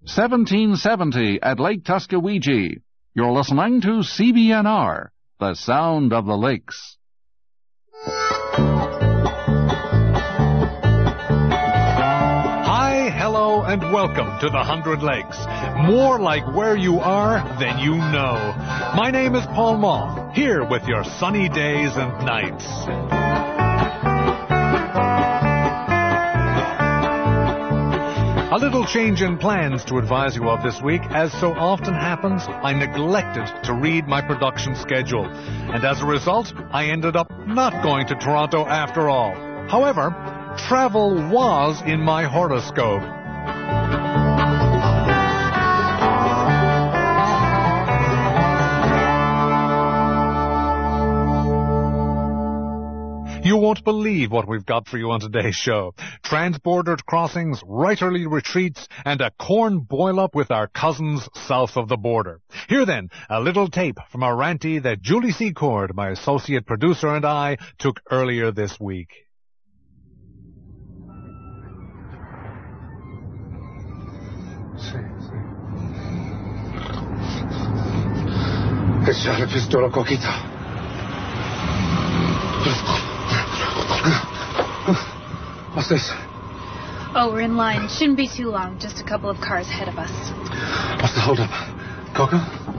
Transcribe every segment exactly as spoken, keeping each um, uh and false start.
seventeen seventy at Lake Tuskegee. You're listening to C B N R, the sound of the lakes. Hi, hello, and welcome to the Hundred Lakes. More like where you are than you know. My name is Paul Moth, here with your sunny days and nights. A little change in plans to advise you of this week. As so often happens, I neglected to read my production schedule. And as a result, I ended up not going to Toronto after all. However, travel was in my horoscope. You won't believe what we've got for you on today's show. Transbordered crossings, writerly retreats, and a corn boil-up with our cousins south of the border. Here then, a little tape from a ranty that Julie Secord, my associate producer, and I took earlier this week. Echar el pistola, Coquita. What's this? Oh, we're in line. Shouldn't be too long. Just a couple of cars ahead of us. What's the holdup? Coco?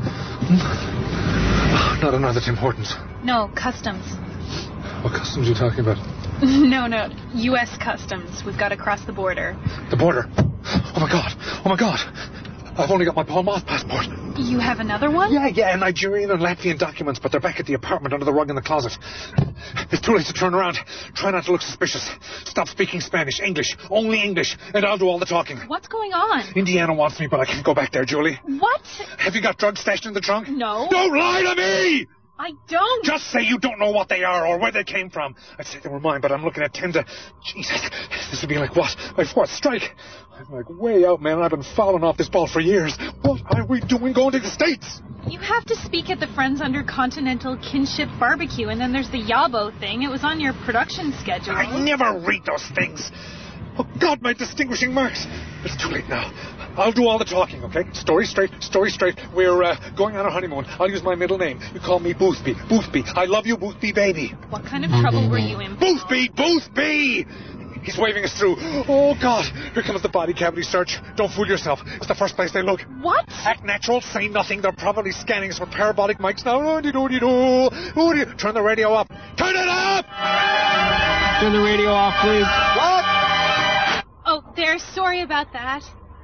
Hmm? Not another Tim Hortons. No, customs. What customs are you talking about? no, no. U S customs. We've got to cross the border. The border? Oh, my God. Oh, my God. I've only got my Paul Moth passport. You have another one? Yeah, yeah, Nigerian and Latvian documents, but they're back at the apartment under the rug in the closet. It's too late to turn around. Try not to look suspicious. Stop speaking Spanish. English. Only English. And I'll do all the talking. What's going on? Indiana wants me, but I can't go back there, Julie. What? Have you got drugs stashed in the trunk? No. Don't lie to me! I don't. Just say you don't know what they are or where they came from. I'd say they were mine, but I'm looking at ten to... Jesus, this would be like what? My fourth strike. I'm like way out, man, and I've been fouling off this ball for years. What are we doing going to the States? You have to speak at the Friends Under Continental Kinship Barbecue, and then there's the Yabo thing. It was on your production schedule. I never read those things. Oh, God, my distinguishing marks. It's too late now. I'll do all the talking, okay? Story straight, story straight. We're uh, going on our honeymoon. I'll use my middle name. You call me Boothby. Boothby. I love you, Boothby, baby. What kind of trouble were you in? Boothby! Boothby! He's waving us through. Oh, God. Here comes the body cavity search. Don't fool yourself. It's the first place they look. What? Act natural. Say nothing. They're probably scanning us with parabolic mics now. Oh-dee-doo-dee-doo. Turn the radio up. Turn it up! Turn the radio off, please. What? Oh, there. Sorry about that.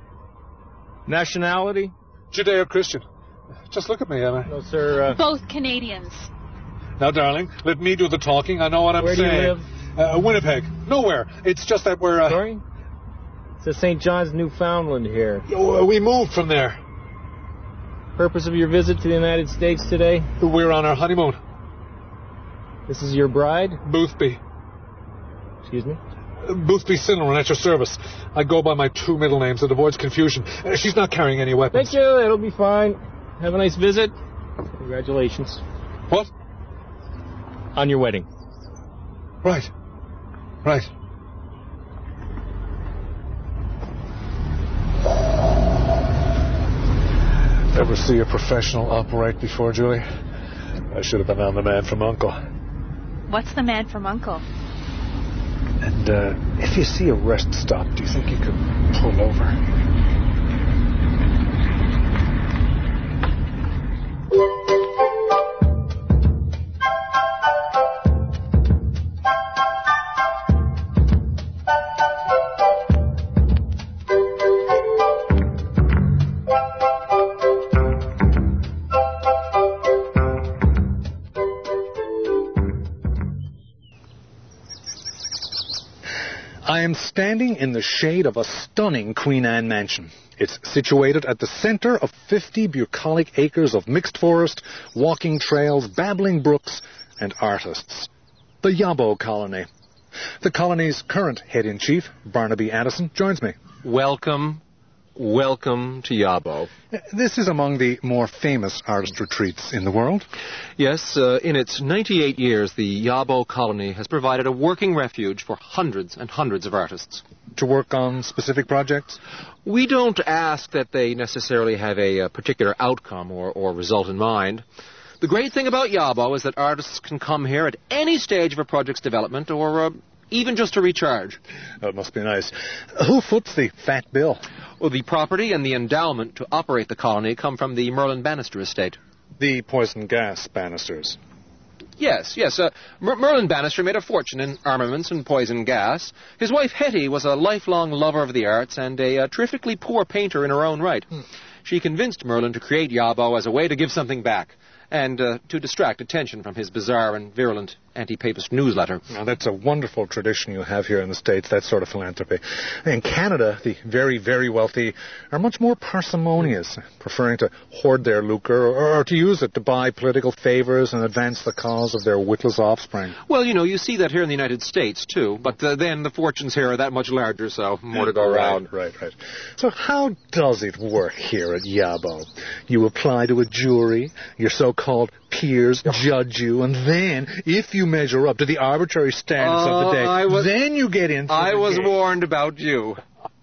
Nationality? Judeo-Christian. Just look at me, Emma. No, sir. Uh... Both Canadians. Now, darling, let me do the talking. I know what I'm Where saying. Where do you live? Uh, Winnipeg. Nowhere. It's just that we're... Uh... Sorry? It says Saint John's, Newfoundland here. We moved from there. Purpose of your visit to the United States today? We're on our honeymoon. This is your bride? Boothby. Excuse me? Boothby Cinnamon at your service. I go by my two middle names. It avoids confusion. Uh, she's not carrying any weapons. Thank you. It'll be fine. Have a nice visit. Congratulations. What? On your wedding. Right. Right. Ever see a professional operate before, Julie? I should have been on the Man from U N C L E. What's the Man from U N C L E? And uh, if you see a rest stop, do you think you could pull over? I am standing in the shade of a stunning Queen Anne mansion. It's situated at the center of fifty bucolic acres of mixed forest, walking trails, babbling brooks, and artists. The Yabo Colony. The colony's current head-in-chief, Barnaby Addison, joins me. Welcome welcome to Yabo. This is among the more famous artist retreats in the world. Yes, uh, in its ninety-eight years, the Yabo colony has provided a working refuge for hundreds and hundreds of artists. To work on specific projects? We don't ask that they necessarily have a, a particular outcome or, or result in mind. The great thing about Yabo is that artists can come here at any stage of a project's development or uh, even just to recharge. Oh, it must be nice. Who foots the fat bill? Well, the property and the endowment to operate the colony come from the Merlin Bannister estate. The poison gas banisters. Yes, yes. Uh, Mer- Merlin Bannister made a fortune in armaments and poison gas. His wife Hetty was a lifelong lover of the arts and a uh, terrifically poor painter in her own right. Hmm. She convinced Merlin to create Yabo as a way to give something back and uh, to distract attention from his bizarre and virulent anti-papist newsletter. Now, that's a wonderful tradition you have here in the States, that sort of philanthropy. In Canada, the very, very wealthy are much more parsimonious, preferring to hoard their lucre or, or to use it to buy political favors and advance the cause of their witless offspring. Well, you know, you see that here in the United States, too, but uh, then the fortunes here are that much larger, so more to go around. Right, right, right. So how does it work here at Yabo? You apply to a jury, your so-called peers judge you, and then, if you measure up to the arbitrary standards uh, of the day, I was, then you get in. I the was game. warned about you.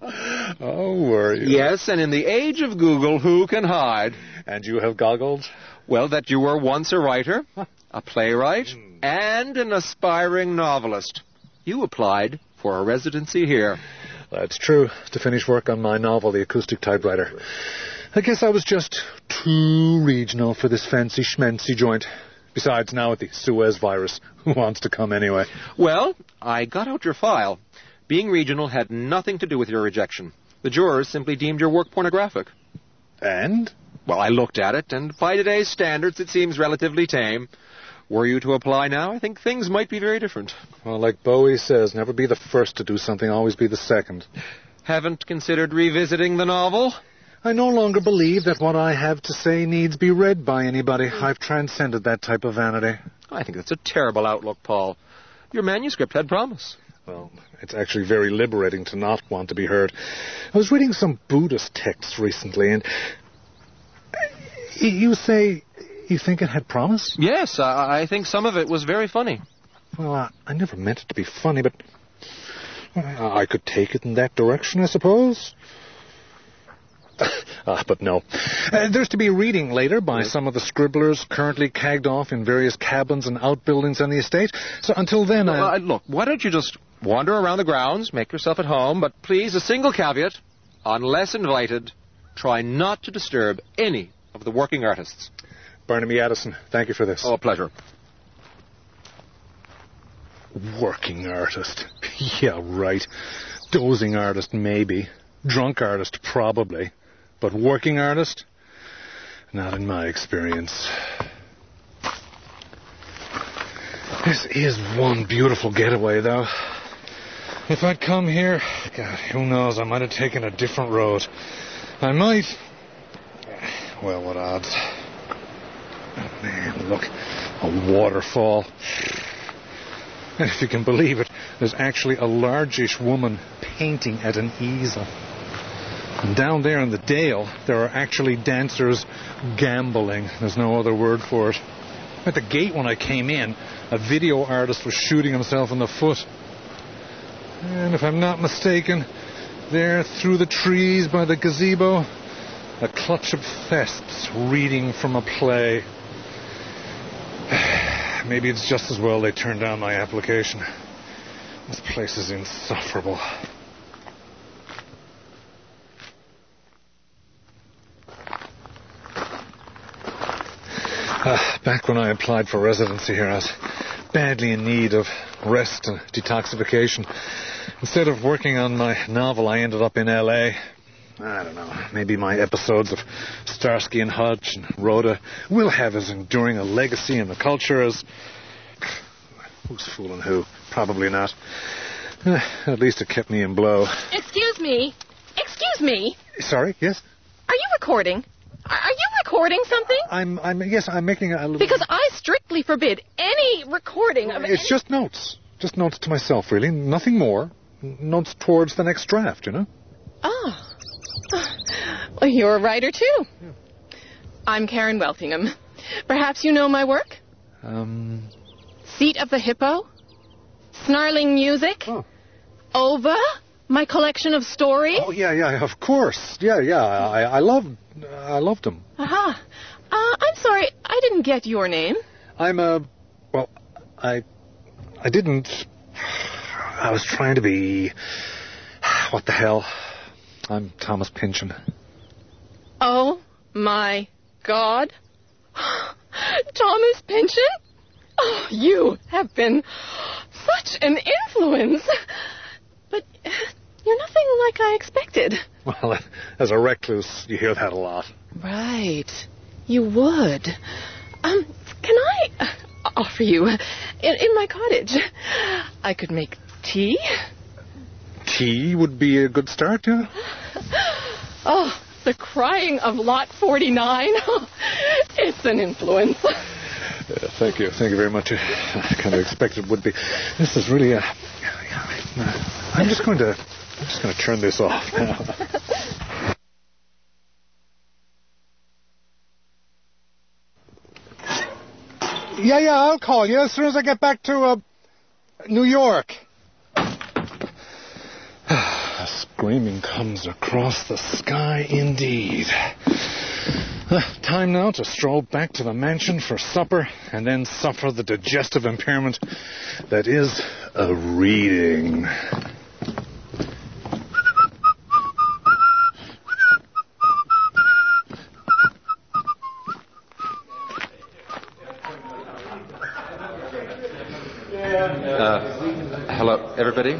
Oh, were you? Yes, and in the age of Google, who can hide? And you have goggles? Well, that you were once a writer, a playwright, mm. and an aspiring novelist. You applied for a residency here. That's true, to finish work on my novel, The Acoustic Typewriter. I guess I was just too regional for this fancy schmancy joint. Besides, now with the Suez virus, who wants to come anyway? Well, I got out your file. Being regional had nothing to do with your rejection. The jurors simply deemed your work pornographic. And? Well, I looked at it, and by today's standards, it seems relatively tame. Were you to apply now, I think things might be very different. Well, like Bowie says, never be the first to do something, always be the second. Haven't considered revisiting the novel? I no longer believe that what I have to say needs be read by anybody. I've transcended that type of vanity. I think that's a terrible outlook, Paul. Your manuscript had promise. Well, it's actually very liberating to not want to be heard. I was reading some Buddhist texts recently, and you say you think it had promise? Yes, I, I think some of it was very funny. Well, I, I never meant it to be funny, but I could take it in that direction, I suppose. Ah, but no. Uh, there's to be a reading later by yes. some of the scribblers currently cagged off in various cabins and outbuildings on the estate. So until then, well, I... Uh, look, why don't you just wander around the grounds, make yourself at home, but please, a single caveat, unless invited, try not to disturb any of the working artists. Barnaby Addison, thank you for this. Oh, a pleasure. Working artist. Yeah, right. Dozing artist, maybe. Drunk artist, probably. But working artist? Not in my experience. This is one beautiful getaway, though. If I'd come here, God, who knows, I might have taken a different road. I might... Well, what odds? Oh, man, look. A waterfall. And if you can believe it, there's actually a largish woman painting at an easel. And down there in the dale, there are actually dancers gambling. There's no other word for it. At the gate when I came in, a video artist was shooting himself in the foot. And if I'm not mistaken, there through the trees by the gazebo, a clutch of thesps reading from a play. Maybe it's just as well they turned down my application. This place is insufferable. Uh, back when I applied for residency here, I was badly in need of rest and detoxification. Instead of working on my novel, I ended up in L A I don't know, maybe my episodes of Starsky and Hutch and Rhoda will have as enduring a legacy in the culture as... Who's fooling who? Probably not. Uh, at least it kept me in blow. Excuse me. Excuse me. Sorry, yes? Are you recording? Are you recording something? I'm, I'm, yes, I'm making a little... Because I strictly forbid any recording of... It's any... just notes. Just notes to myself, really. Nothing more. Notes towards the next draft, you know? Oh. Oh, you're a writer, too. Yeah. I'm Karen Weltingham. Perhaps you know my work? Um... Seat of the Hippo? Snarling Music? Oh. Ova? My collection of stories? Oh, yeah, yeah, of course. Yeah, yeah, I, I loved, I loved them. Aha. Uh, I'm sorry, I didn't get your name. I'm a, well, I, I didn't, I was trying to be, what the hell? I'm Thomas Pynchon. Oh, my God. Thomas Pynchon? Oh, you have been such an influence. But you're nothing like I expected. Well, as a recluse, you hear that a lot. Right. You would. Um, can I uh, offer you in, in my cottage? I could make tea. Tea would be a good start, yeah? Oh, the crying of Lot forty-nine. It's an influence. Uh, thank you. Thank you very much. I kind of expected it would be. This is really a... I'm just going to... I'm just going to turn this off now. Yeah, yeah, I'll call you as soon as I get back to, uh, New York. Screaming comes across the sky indeed. Uh, time now to stroll back to the mansion for supper and then suffer the digestive impairment that is a reading. Uh, hello, everybody.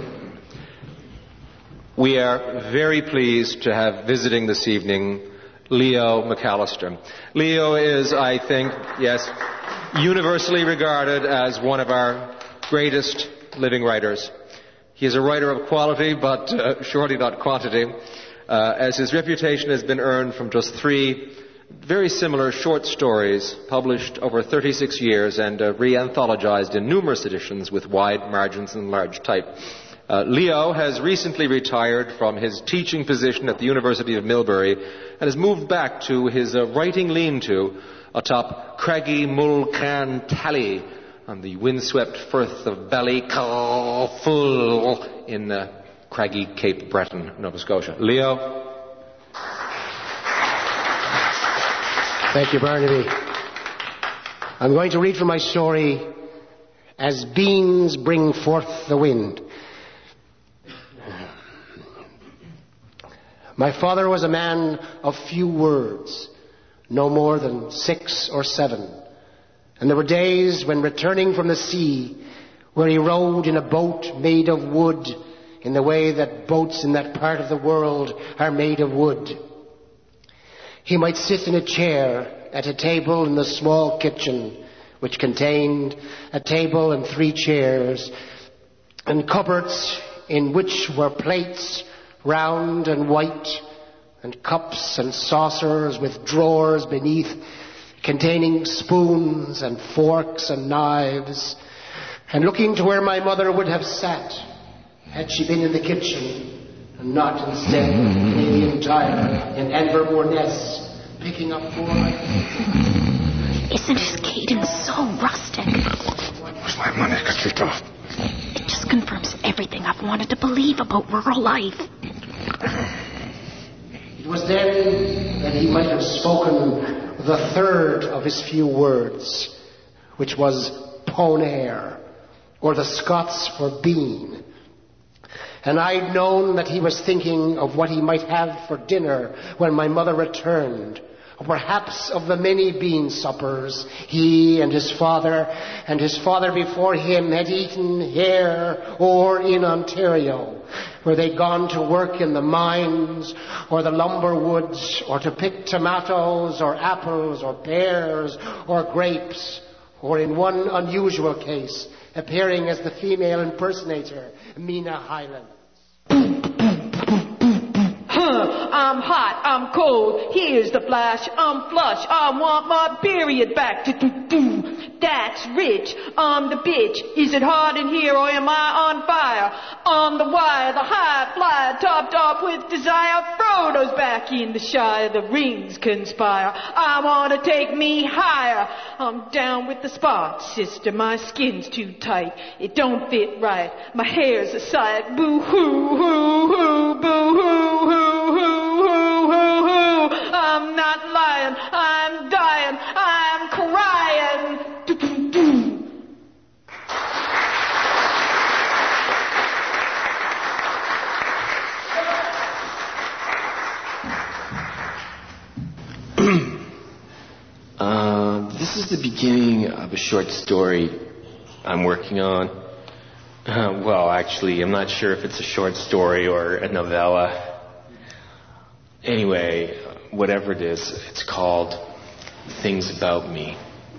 We are very pleased to have visiting this evening Leo McAllister. Leo is, I think, yes, universally regarded as one of our greatest living writers. He is a writer of quality, but uh, surely not quantity, uh, as his reputation has been earned from just three very similar short stories published over thirty-six years and uh, re-anthologized in numerous editions with wide margins and large type. Uh, Leo has recently retired from his teaching position at the University of Millbury and has moved back to his uh, writing lean-to atop Craggy Mulcan Tally on the windswept firth of Ballycalfull in uh, craggy Cape Breton, Nova Scotia. Leo? Thank you, Barnaby. I'm going to read from my story, As Beans Bring Forth the Wind. My father was a man of few words, no more than six or seven. And there were days when, returning from the sea, where he rowed in a boat made of wood, in the way that boats in that part of the world are made of wood, he might sit in a chair at a table in the small kitchen, which contained a table and three chairs, and cupboards in which were plates, round and white, and cups and saucers with drawers beneath, containing spoons and forks and knives, and looking to where my mother would have sat had she been in the kitchen, and not instead of Canadian Tire in Invermore-Ness, picking up four... Isn't his cadence so rustic? Where's my money? Get kicked off. It just confirms everything I've wanted to believe about rural life. It was then that he might have spoken the third of his few words, which was ponair, or the Scots for bean. And I'd known that he was thinking of what he might have for dinner when my mother returned, or perhaps of the many bean suppers he and his father and his father before him had eaten here or in Ontario, where they'd gone to work in the mines or the lumber woods, or to pick tomatoes or apples or pears or grapes, or in one unusual case, appearing as the female impersonator, Mina Highland. Huh, I'm hot, I'm cold. Here's the flash, I'm flush. I want my period back. Do-do-do. That's rich. I'm the bitch. Is it hot in here or am I on fire? On the wire, the high flyer, topped off with desire. Frodo's back in the Shire. The rings conspire. I want to take me higher. I'm down with the spots, sister. My skin's too tight. It don't fit right. My hair's a sight. Boo-hoo, hoo-hoo, boo-hoo, hoo-hoo, hoo-hoo, hoo. I'm not lying. I'm dying. I'm crying. Do-do-do. uh, this is the beginning of a short story I'm working on. Uh, well, actually, I'm not sure if it's a short story or a novella. Anyway, whatever it is, it's called Things About Me.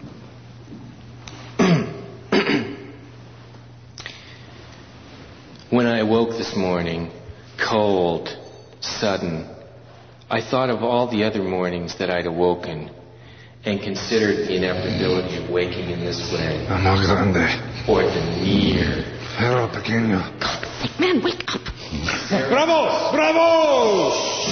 When I awoke this morning, cold, sudden, I thought of all the other mornings that I'd awoken and considered the inevitability of waking in this way. Amor grande. Or the near. Pero pequeño. Wait, man, wake up. Bravo! Bravo!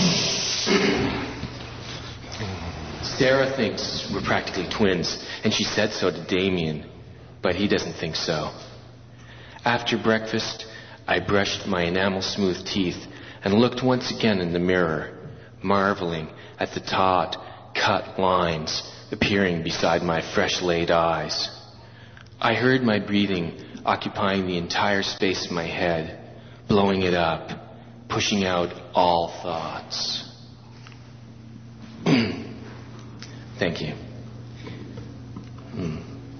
Sarah thinks we're practically twins, and she said so to Damien, but he doesn't think so. After breakfast, I brushed my enamel-smooth teeth and looked once again in the mirror, marveling at the taut, cut lines appearing beside my fresh-laid eyes. I heard my breathing occupying the entire space of my head, blowing it up, pushing out all thoughts. Thank you. Hmm.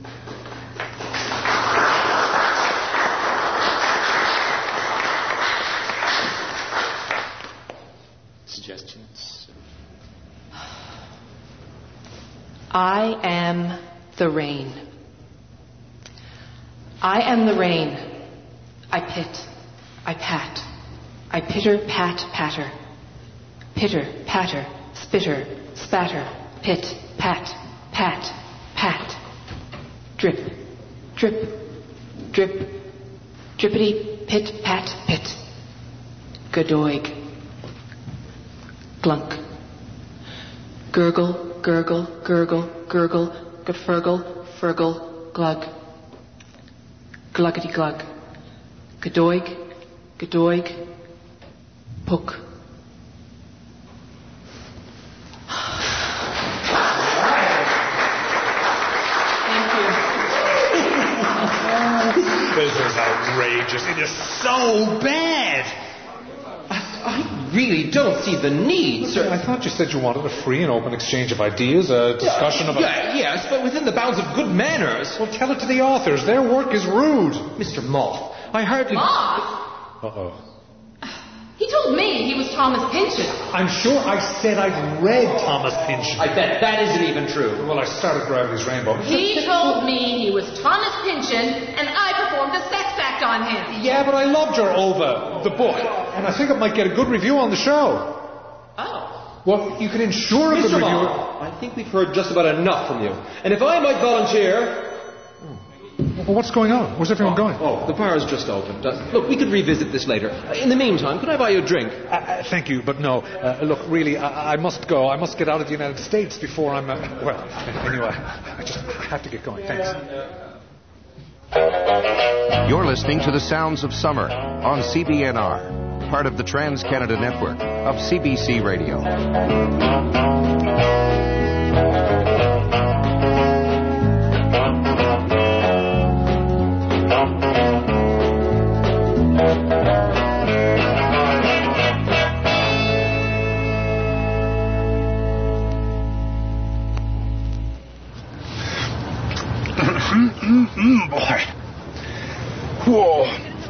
Suggestions? I am the rain. I am the rain. I pit. I pat. I pitter, pat, patter. Pitter, patter, spitter, spatter. Pit, pat, pat, pat. Drip, drip, drip. Drippity, pit, pat, pit. Gadoig. Glunk. Gurgle, gurgle, gurgle, gurgle, gafurgle, furgle, glug. Gluggity glug. Gadoig, gadoig, pook. This is outrageous. It is so bad. I really don't see the need, sir. I thought you said you wanted a free and open exchange of ideas, a discussion yeah, of... A... Yeah, yes, but within the bounds of good manners. Well, tell it to the authors. Their work is rude. Mister Moth, I hardly... Moth? Uh-oh. He told me he was Thomas Pynchon. I'm sure I said I'd read Thomas Pynchon. I bet that isn't even true. Well, I started Gravity's Rainbow. He told me he was Thomas Pynchon, and I performed a sex act on him. Yeah, but I loved your Ova, the book, and I think it might get a good review on the show. Oh. Well, you can ensure a Mister good review. Moth, I think we've heard just about enough from you. And if I might volunteer... Well, what's going on? Where's everyone going? Oh, the bar's just opened. Uh, look, we could revisit this later. Uh, in the meantime, could I buy you a drink? Uh, uh, thank you, but no. Uh, look, really, I, I must go. I must get out of the United States before I'm... Uh, well, anyway, I just have to get going. Thanks. You're listening to The Sounds of Summer on C B N R, part of the Trans-Canada Network of C B C Radio. Mm, boy. Whoa.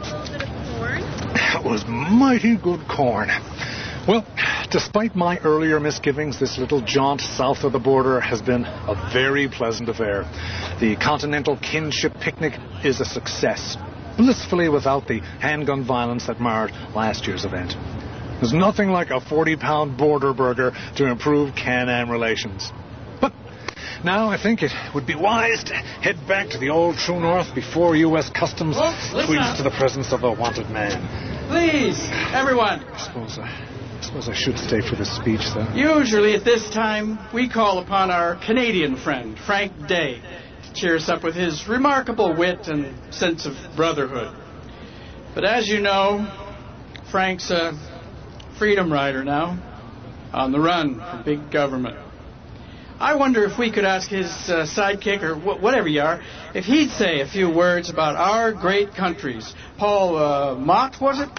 That was mighty good corn. Well, despite my earlier misgivings, this little jaunt south of the border has been a very pleasant affair. The Continental Kinship Picnic is a success, blissfully without the handgun violence that marred last year's event. There's nothing like a forty-pound border burger to improve Can-Am relations. But now I think it would be wise to head back to the old True North before U S Customs tweets to the presence of a wanted man. Please, everyone. I suppose I, I suppose I should stay for this speech, though. Usually at this time, we call upon our Canadian friend, Frank Day, to cheer us up with his remarkable wit and sense of brotherhood. But as you know, Frank's a freedom rider now, on the run from big government. I wonder if we could ask his uh, sidekick, or wh- whatever you are, if he'd say a few words about our great countries. Paul uh, Mott, was it?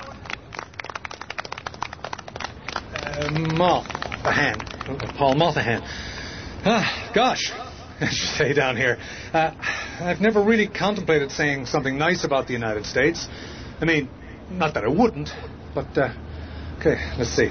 Uh, Mothahan. Paul Mothahan. Ah, gosh, as you say down here. Uh, I've never really contemplated saying something nice about the United States. I mean, not that I wouldn't, but, uh, okay, let's see.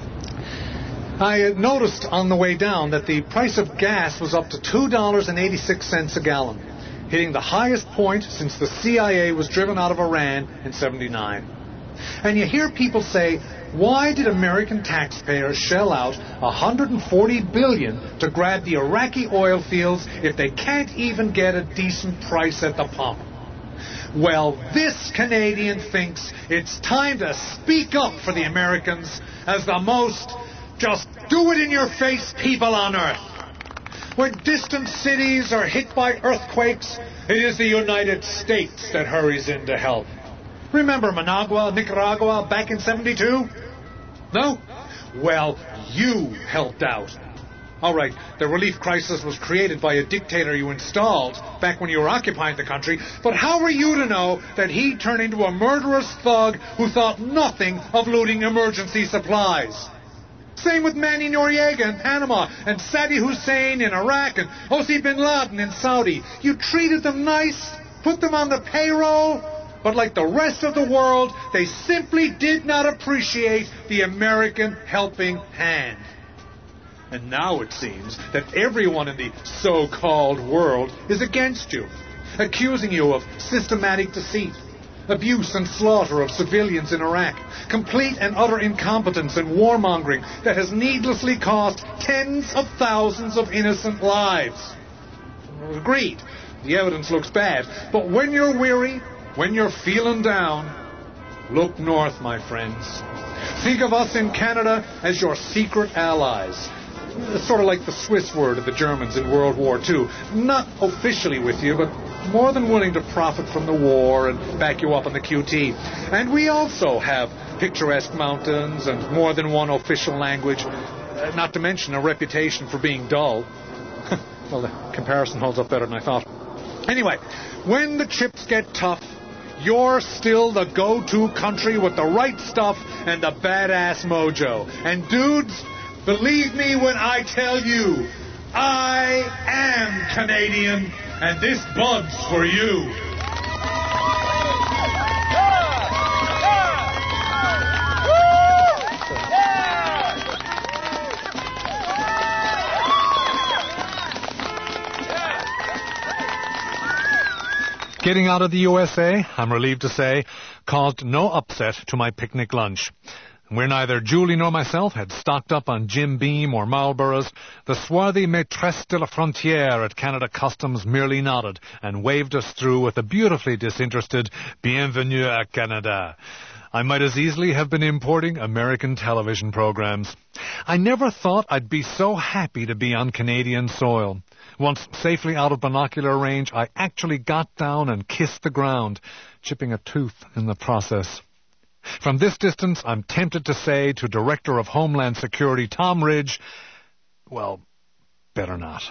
I noticed on the way down that the price of gas was up to two dollars and eighty-six cents a gallon, hitting the highest point since the C I A was driven out of Iran in seventy-nine. And you hear people say, why did American taxpayers shell out one hundred forty billion dollars to grab the Iraqi oil fields if they can't even get a decent price at the pump? Well, this Canadian thinks it's time to speak up for the Americans as the most just do-it-in-your-face people on earth. When distant cities are hit by earthquakes, it is the United States that hurries in to help. Remember Managua, Nicaragua, back in seventy-two? No? Well, you helped out. All right, the relief crisis was created by a dictator you installed back when you were occupying the country, but how were you to know that he'd turn into a murderous thug who thought nothing of looting emergency supplies? Same with Manny Noriega in Panama, and Saddam Hussein in Iraq, and Osama bin Laden in Saudi. You treated them nice, put them on the payroll, but like the rest of the world, they simply did not appreciate the American helping hand. And now it seems that everyone in the so-called world is against you, accusing you of systematic deceit, abuse and slaughter of civilians in Iraq, complete and utter incompetence and warmongering that has needlessly cost tens of thousands of innocent lives. Agreed, the evidence looks bad, but when you're weary, when you're feeling down, look north, my friends. Think of us in Canada as your secret allies. It's sort of like the Swiss word of the Germans in World War Two. Not officially with you, but more than willing to profit from the war and back you up on the Q T. And we also have picturesque mountains and more than one official language, uh, not to mention a reputation for being dull. Well, the comparison holds up better than I thought. Anyway, when the chips get tough, you're still the go-to country with the right stuff and the badass mojo. And dudes, believe me when I tell you, I am Canadian, and this bud's for you. Getting out of the U S A, I'm relieved to say, caused no upset to my picnic lunch. Where neither Julie nor myself had stocked up on Jim Beam or Marlboroughs, the swarthy maîtresse de la frontière at Canada Customs merely nodded and waved us through with a beautifully disinterested Bienvenue à Canada. I might as easily have been importing American television programs. I never thought I'd be so happy to be on Canadian soil. Once safely out of binocular range, I actually got down and kissed the ground, chipping a tooth in the process. From this distance, I'm tempted to say to Director of Homeland Security Tom Ridge, well, better not.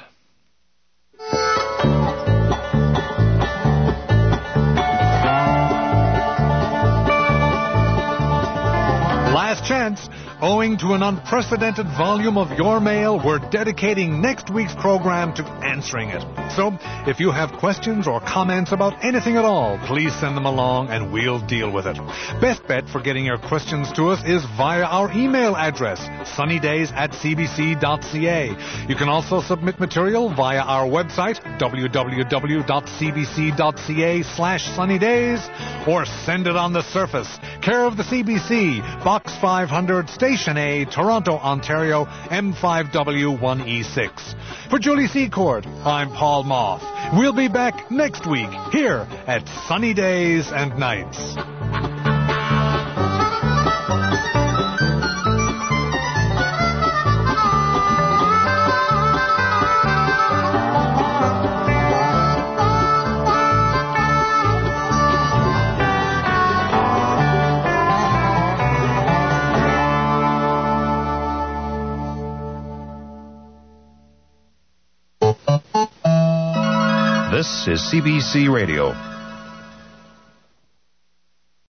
Last chance. Owing to an unprecedented volume of your mail, we're dedicating next week's program to answering it. So, if you have questions or comments about anything at all, please send them along and we'll deal with it. Best bet for getting your questions to us is via our email address, sunnydays at c b c dot c a. You can also submit material via our website, w w w dot c b c dot c a slash sunnydays, or send it on the surface. Care of the C B C, Box five hundred, Station A, Toronto, Ontario, M five W one E six. For Julie Secord, I'm Paul Moth. We'll be back next week here at Sunny Days and Nights. This is C B C Radio.